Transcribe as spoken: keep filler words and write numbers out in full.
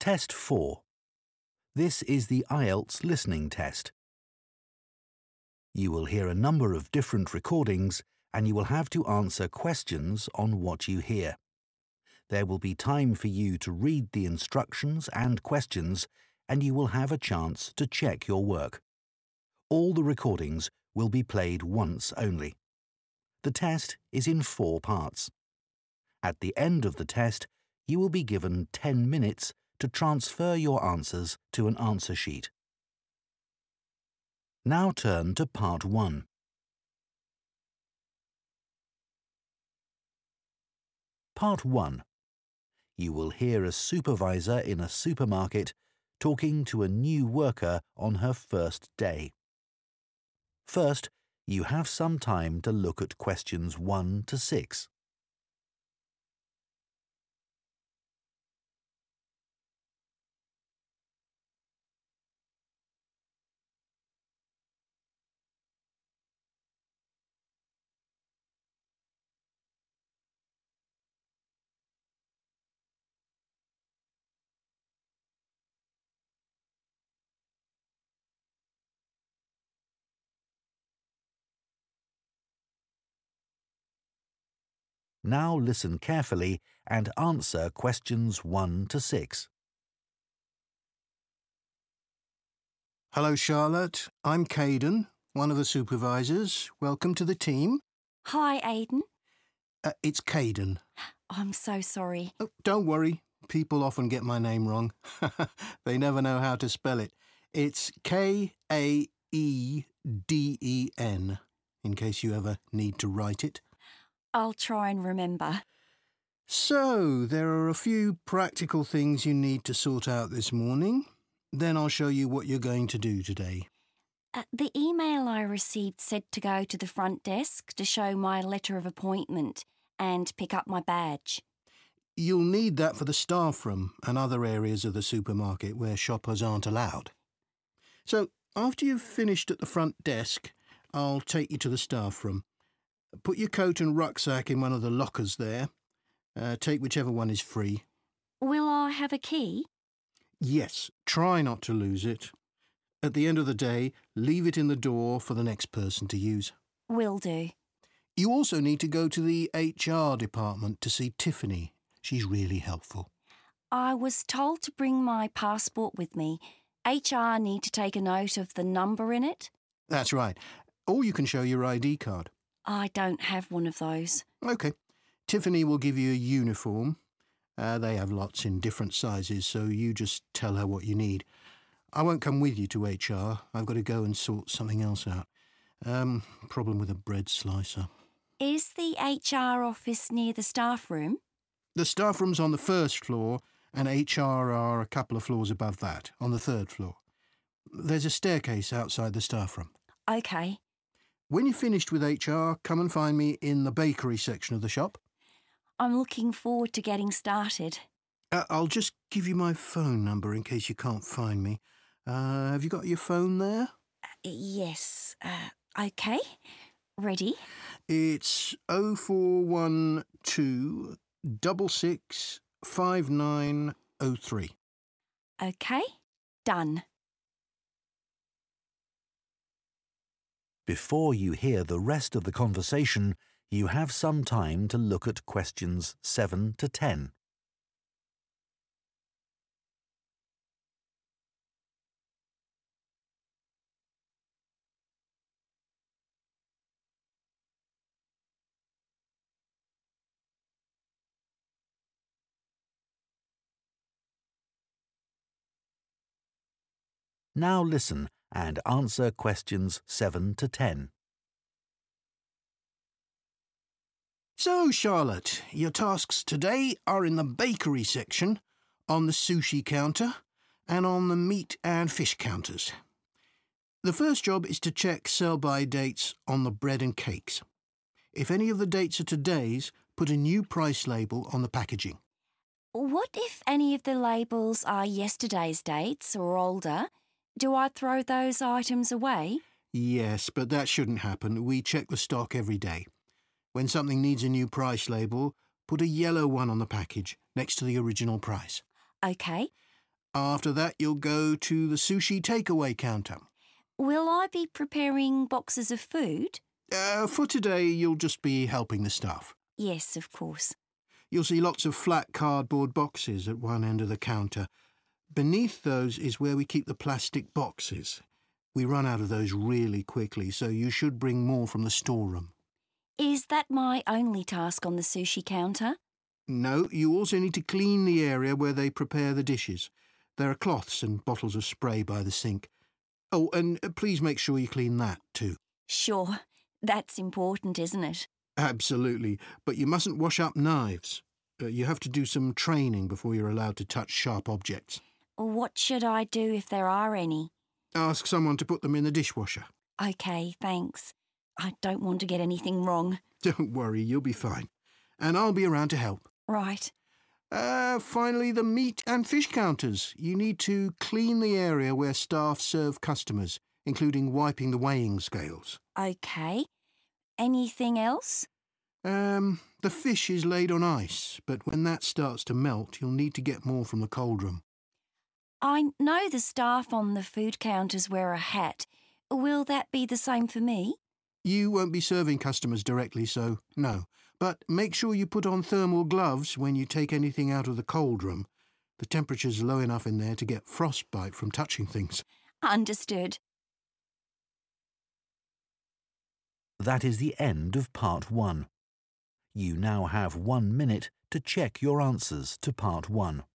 Test four. This is the I E L T S listening test. You will hear a number of different recordings and you will have to answer questions on what you hear. There will be time for you to read the instructions and questions, and you will have a chance to check your work. All the recordings will be played once only. The test is in four parts. At the end of the test, you will be given ten minutes to transfer your answers to an answer sheet. Now turn to part one. Part one. You will hear a supervisor in a supermarket talking to a new worker on her first day. First, you have some time to look at questions one to six. Now listen carefully and answer questions one to six. Hello, Charlotte. I'm Caden, one of the supervisors. Welcome to the team. Hi, Aidan. Uh, it's Caden. I'm so sorry. Oh, don't worry. People often get my name wrong. They never know how to spell it. It's K A E D E N, in case you ever need to write it. I'll try and remember. So, there are a few practical things you need to sort out this morning. Then I'll show you what you're going to do today. Uh, the email I received said to go to the front desk to show my letter of appointment and pick up my badge. You'll need that for the staff room and other areas of the supermarket where shoppers aren't allowed. So, after you've finished at the front desk, I'll take you to the staff room. Put your coat and rucksack in one of the lockers there. Uh, take whichever one is free. Will I have a key? Yes, try not to lose it. At the end of the day, leave it in the door for the next person to use. Will do. You also need to go to the H R department to see Tiffany. She's really helpful. I was told to bring my passport with me. H R need to take a note of the number in it. That's right. Or you can show your I D card. I don't have one of those. OK. Tiffany will give you a uniform. Uh, they have lots in different sizes, so you just tell her what you need. I won't come with you to H R. I've got to go and sort something else out. Um, problem with a bread slicer. Is the H R office near the staff room? The staff room's on the first floor, and H R are a couple of floors above that, on the third floor. There's a staircase outside the staff room. OK. When you're finished with H R, come and find me in the bakery section of the shop. I'm looking forward to getting started. Uh, I'll just give you my phone number in case you can't find me. Uh, have you got your phone there? Uh, yes. Uh, OK. Ready? It's oh four one two six six five nine oh three. OK. Done. Before you hear the rest of the conversation, you have some time to look at questions seven to ten. Now listen and answer questions seven to ten. So, Charlotte, your tasks today are in the bakery section, on the sushi counter, and on the meat and fish counters. The first job is to check sell-by dates on the bread and cakes. If any of the dates are today's, put a new price label on the packaging. What if any of the labels are yesterday's dates or older? Do I throw those items away? Yes, but that shouldn't happen. We check the stock every day. When something needs a new price label, put a yellow one on the package next to the original price. OK. After that, you'll go to the sushi takeaway counter. Will I be preparing boxes of food? Uh, for today, you'll just be helping the staff. Yes, of course. You'll see lots of flat cardboard boxes at one end of the counter. Beneath those is where we keep the plastic boxes. We run out of those really quickly, so you should bring more from the storeroom. Is that my only task on the sushi counter? No, you also need to clean the area where they prepare the dishes. There are cloths and bottles of spray by the sink. Oh, and please make sure you clean that too. Sure. That's important, isn't it? Absolutely, but you mustn't wash up knives. Uh, you have to do some training before you're allowed to touch sharp objects. What should I do if there are any? Ask someone to put them in the dishwasher. OK, thanks. I don't want to get anything wrong. Don't worry, you'll be fine. And I'll be around to help. Right. Uh, finally, the meat and fish counters. You need to clean the area where staff serve customers, including wiping the weighing scales. OK. Anything else? Um, the fish is laid on ice, but when that starts to melt, you'll need to get more from the cold room. I know the staff on the food counters wear a hat. Will that be the same for me? You won't be serving customers directly, so no. But make sure you put on thermal gloves when you take anything out of the cold room. The temperature's low enough in there to get frostbite from touching things. Understood. That is the end of part one. You now have one minute to check your answers to part one.